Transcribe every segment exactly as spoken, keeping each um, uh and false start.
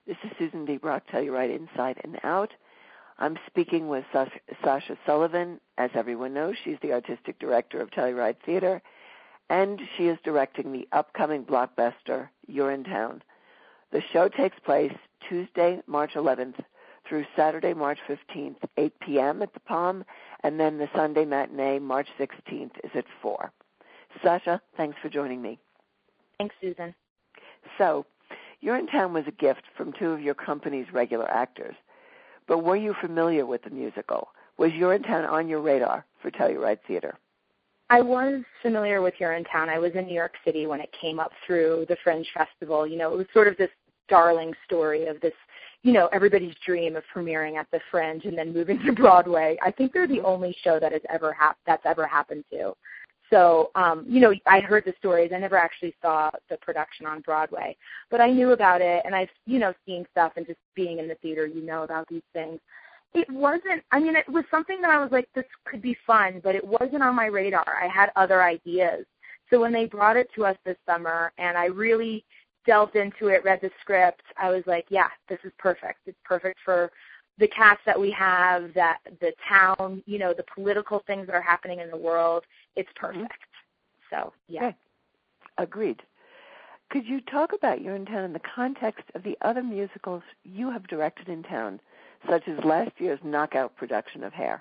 This is Susan D. Brock, Telluride Inside and Out. I'm speaking with Sasha Sullivan. As everyone knows, she's the artistic director of Telluride Theater, and she is directing the upcoming blockbuster, Urinetown. The show takes place Tuesday, March eleventh through Saturday, March fifteenth, eight p.m. at the Palm, and then the Sunday matinee, March sixteenth, is at four. Sasha, thanks for joining me. Thanks, Susan. So, Urinetown was a gift from two of your company's regular actors. But were you familiar with the musical? Was Urinetown on your radar for Telluride Theater? I was familiar with Urinetown. I was in New York City when it came up through the Fringe Festival. You know, it was sort of this darling story of this, you know, everybody's dream of premiering at the Fringe and then moving to Broadway. I think they're the only show that has ever hap- that's ever happened to. So, um, you know, I heard the stories. I never actually saw the production on Broadway. But I knew about it, and I've, you know, seen stuff and just being in the theater, you know about these things. It wasn't, I mean, it was something that I was like, this could be fun, but it wasn't on my radar. I had other ideas. So when they brought it to us this summer, and I really delved into it, read the script, I was like, yeah, this is perfect. It's perfect for the cast that we have, that the town, you know, the political things that are happening in the world. It's perfect. Mm-hmm. So, yeah. Okay. Agreed. Could you talk about Urinetown in the context of the other musicals you have directed in town, such as last year's knockout production of Hair?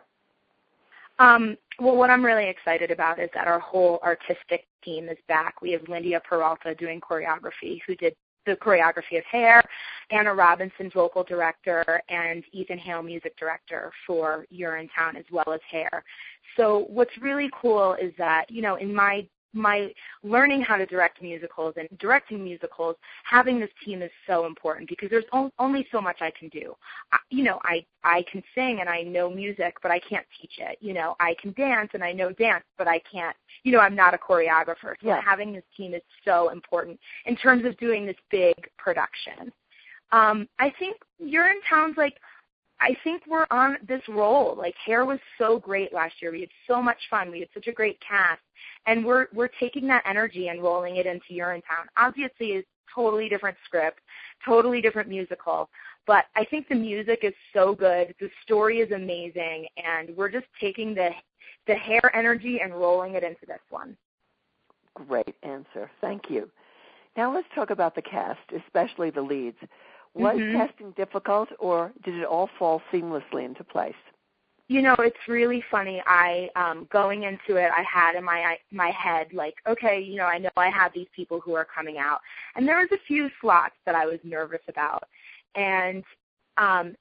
Um, well, what I'm really excited about is that our whole artistic team is back. We have Lindia Peralta doing choreography, who did the choreography of Hair, Anna Robinson, vocal director, and Ethan Hale, music director for Urinetown as well as Hair. So what's really cool is that, you know, in my my learning how to direct musicals and directing musicals, having this team is so important because there's o- only so much I can do. I, you know, I, I can sing and I know music, but I can't teach it. You know, I can dance and I know dance, but I can't, you know, I'm not a choreographer. So yeah. having this team is so important in terms of doing this big production. Um, I think Urinetown's like, I think we're on this roll. Like, Hair was so great last year. We had so much fun. We had such a great cast. And we're we're taking that energy and rolling it into Urinetown. Obviously, it's a totally different script, totally different musical. But I think the music is so good. The story is amazing. And we're just taking the the Hair energy and rolling it into this one. Great answer. Thank you. Now let's talk about the cast, especially the leads. Was mm-hmm. casting difficult, or did it all fall seamlessly into place? You know, it's really funny. I, um, going into it, I had in my my head, like, okay, you know, I know I have these people who are coming out. And there was a few slots that I was nervous about. And um,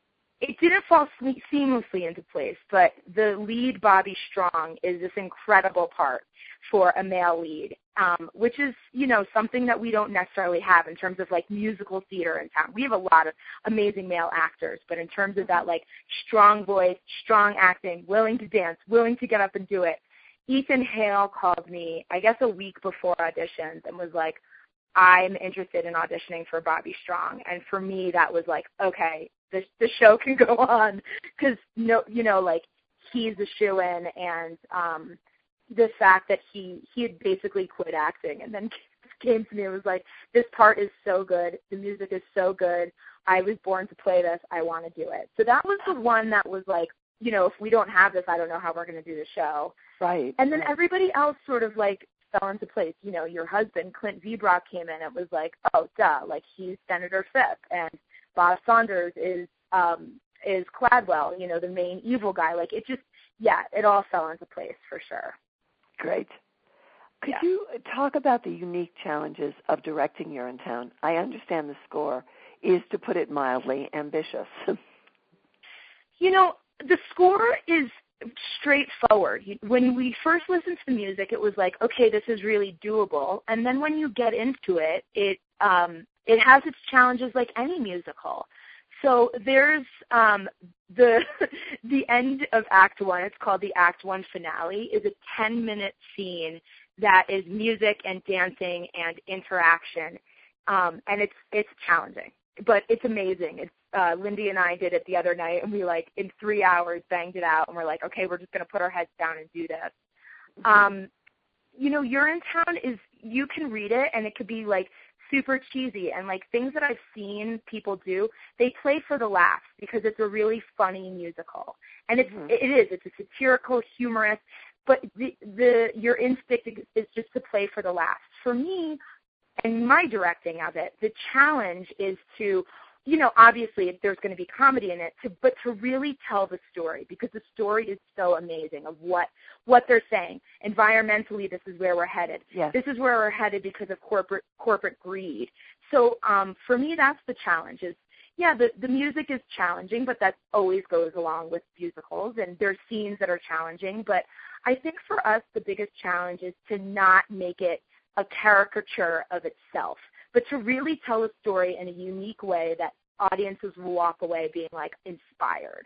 it didn't fall seamlessly into place, but the lead, Bobby Strong, is this incredible part for a male lead, um, which is, you know, something that we don't necessarily have in terms of, like, musical theater in town. We have a lot of amazing male actors, but in terms of that, like, strong voice, strong acting, willing to dance, willing to get up and do it, Ethan Hale called me, I guess, a week before auditions and was like, I'm interested in auditioning for Bobby Strong. And for me, that was like, okay, the, the show can go on because, no, you know, like, he's a shoo-in, and um, the fact that he, he had basically quit acting and then came to me and was like, this part is so good. The music is so good. I was born to play this. I want to do it. So that was the one that was like, you know, if we don't have this, I don't know how we're going to do the show. Right. And then everybody else sort of like fell into place. You know, your husband, Clint Vibrock, came in. It was like, oh, duh, like he's Senator Phipp. And Bob Saunders is um, is Cladwell, you know, the main evil guy. Like it just, yeah, it all fell into place for sure. Great. Could yeah. you talk about the unique challenges of directing Urinetown? I understand the score is, to put it mildly, ambitious. You know, the score is straightforward. When we first listened to the music, it was like, okay, this is really doable. And then when you get into it, it um, it has its challenges like any musical. So there's um, the the end of Act One. It's called the Act One finale. Is a ten-minute scene that is music and dancing and interaction, um, and it's it's challenging, but it's amazing. It's uh, Lindy and I did it the other night, and we like in three hours banged it out, and we're like, okay, we're just going to put our heads down and do this. Um, you know, Urinetown is, you can read it, and it could be like super cheesy. And, like, things that I've seen people do, they play for the laughs because it's a really funny musical. And it's, mm-hmm. it is. It's a satirical, humorous, but the, the your instinct is just to play for the laughs. For me, and my directing of it, the challenge is to, you know, obviously there's going to be comedy in it, to, but to really tell the story, because the story is so amazing of what what they're saying. Environmentally, this is where we're headed. Yes. This is where we're headed because of corporate corporate greed. So um, for me, that's the challenge. Is yeah, the the music is challenging, but that always goes along with musicals, and there's scenes that are challenging. But I think for us, the biggest challenge is to not make it a caricature of itself, but to really tell a story in a unique way that audiences will walk away being, like, inspired.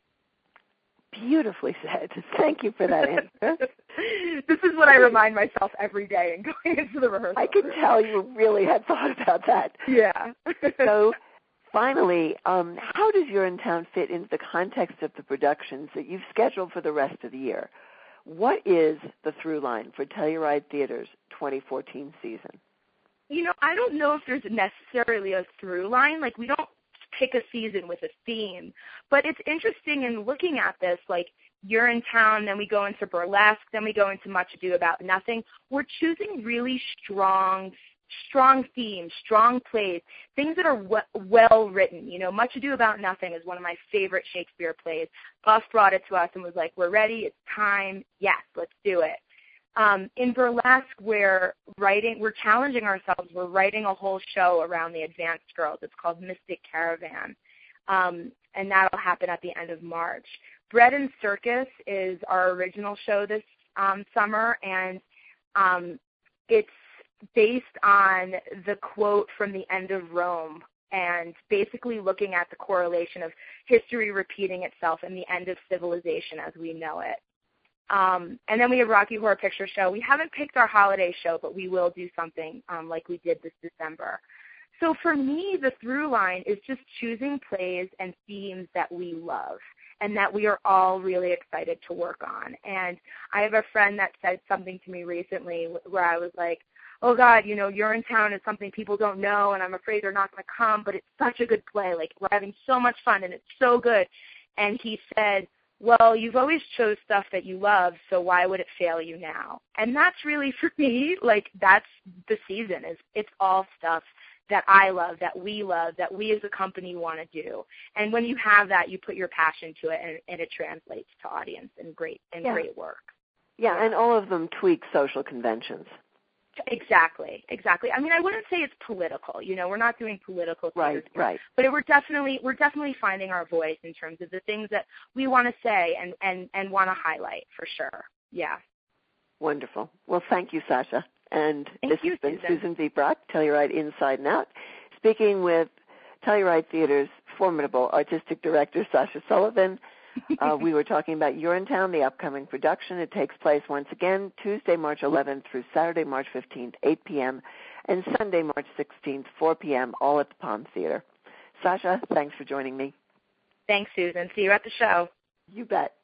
Beautifully said. Thank you for that answer. This is what I remind myself every day in going into the rehearsal. I can tell you really had thought about that. Yeah. So finally, um, how does Urinetown fit into the context of the productions that you've scheduled for the rest of the year? What is the through line for Telluride Theater's twenty fourteen season? You know, I don't know if there's necessarily a through line. Like, we don't pick a season with a theme. But it's interesting in looking at this, like, Urinetown, then we go into Burlesque, then we go into Much Ado About Nothing. We're choosing really strong strong themes, strong plays, things that are w- well written. You know, Much Ado About Nothing is one of my favorite Shakespeare plays. Gus brought it to us and was like, we're ready, it's time, yes, let's do it. Um, in Burlesque, we're writing, we're challenging ourselves. We're writing a whole show around the advanced girls. It's called Mystic Caravan, um, and that'll happen at the end of March. Bread and Circus is our original show this um, summer, and um, it's based on the quote from the end of Rome, and basically looking at the correlation of history repeating itself and the end of civilization as we know it. Um, and then we have Rocky Horror Picture Show. We haven't picked our holiday show, but we will do something um, like we did this December. So for me, the through line is just choosing plays and themes that we love and that we are all really excited to work on. And I have a friend that said something to me recently where I was like, oh, God, you know, Urinetown is something people don't know, and I'm afraid they're not going to come, but it's such a good play. Like, we're having so much fun, and it's so good. And he said, well, you've always chose stuff that you love, so why would it fail you now? And that's really, for me, like, that's the season. Is It's all stuff that I love, that we love, that we as a company want to do. And when you have that, you put your passion to it, and, and it translates to audience and great and yeah. great work. Yeah, and all of them tweak social conventions. Exactly, exactly. I mean, I wouldn't say it's political. You know, we're not doing political right, things, right. But it, we're definitely we're definitely finding our voice in terms of the things that we want to say and and and want to highlight for sure. Yeah. Wonderful. Well, thank you, Sasha. And thank this you, has been Susan. Susan V. Brock, Telluride Inside and Out, speaking with Telluride Theater's formidable artistic director, Sasha Sullivan. Uh, we were talking about Urinetown, the upcoming production. It takes place once again Tuesday, March eleventh through Saturday, March fifteenth, eight p.m., and Sunday, March sixteenth, four p.m., all at the Palm Theater. Sasha, thanks for joining me. Thanks, Susan. See you at the show. You bet.